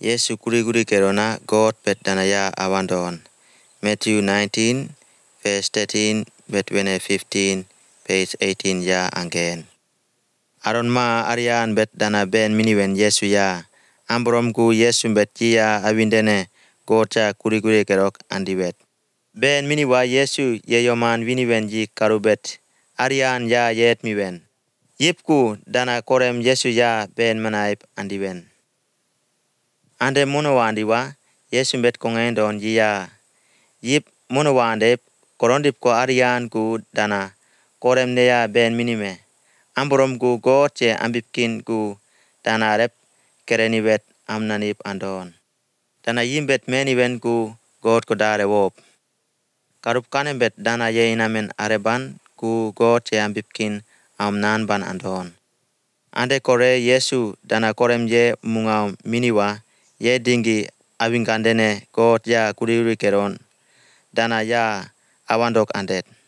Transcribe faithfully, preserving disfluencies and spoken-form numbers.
Yesu guri-guri kerona God bet danaya awandon. Matthew nineteen, verse thirteen, bet wene fifteen, page eighteen ya again. Aron ma arian bet dana ben miniwen Yesu ya. Ambrom ku Yesu bet ya awindene God cha guri-guri kerok andiwet. Ben miniwa Yesu yeyoman winiwen ji karubet. Arian ya yet miwen. Yipku dana korem Yesu ya ben manaip andiwen. Ande mono wandiwa Yesu bet kongendon jia. Yip mono wandep korondip ko arian ku dana korem neya ben minime. Amborom ku God che ambipkin ku dana rep kereniwet amnanip andon. Dana yimbet meniwen ku God ko dare wop. Karup kanembet dana ye inamen areban ku God che ambipkin amnan ban andon. Ande kore Yesu dana korem je mungaw miniwa ye dingi awingandene God ya guri-guri keron dana ya awandok andet.